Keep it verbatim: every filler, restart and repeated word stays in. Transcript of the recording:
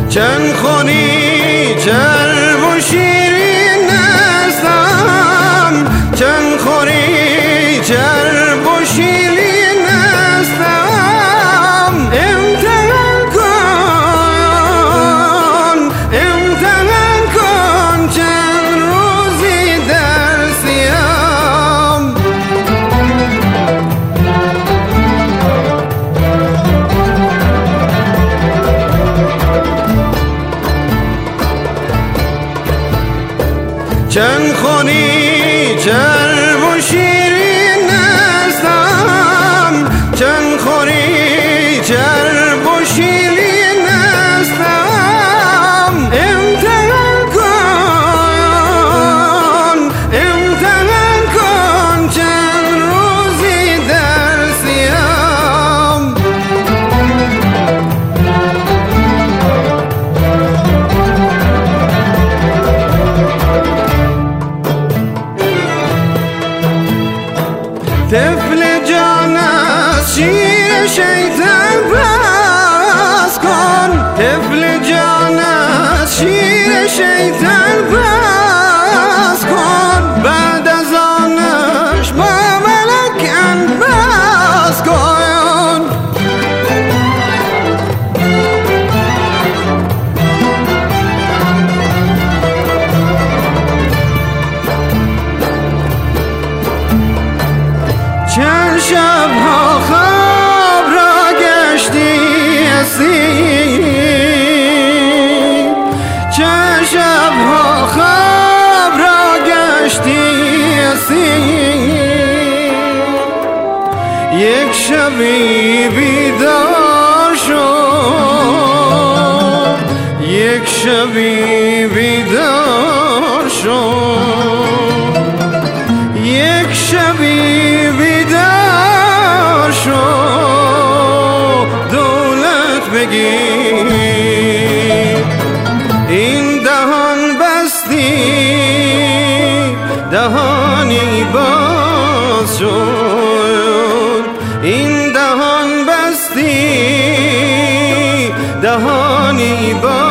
چند خونی چرب و شیرین هستم، چند خونی چرب و شیرین هستم. امتحان کن، امتحان کن چند روزی درسیم. چند خونی چرب و شیرین هستم، چند خونی چرب و شیرین هستم. امتحان کن، امتحان کن چند روزی درسیم. طفل جان از شیر شیطان باز کن، طفل جان از شیر شیطان باز کن. بعد از آنش با ملک انباز کن. چند شب‌ها خواب را گشتی اسیر، چند شب‌ها خواب را گشتی اسیر. یک شبی بیدار شد، یک شبی بیدار شد، یک شبی بیدار شد. دولت بگیر، این دهان بستی دهانی باز شد، این دهان بستی دهانی باز